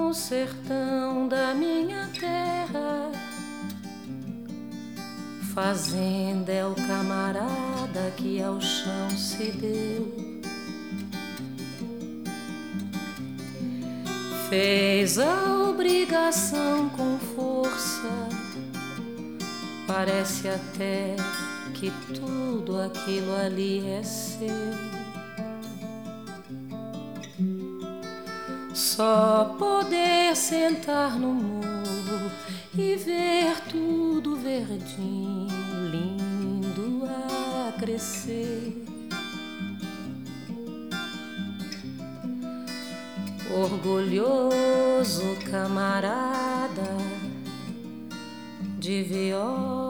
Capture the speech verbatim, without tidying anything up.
no sertão da minha terra. Fazenda é o camarada que ao chão se deu. Fez a obrigação com força, parece até que tudo aquilo ali é seu. Só poder sentar no morro e ver tudo verdinho, lindo a crescer. Orgulhoso camarada de viola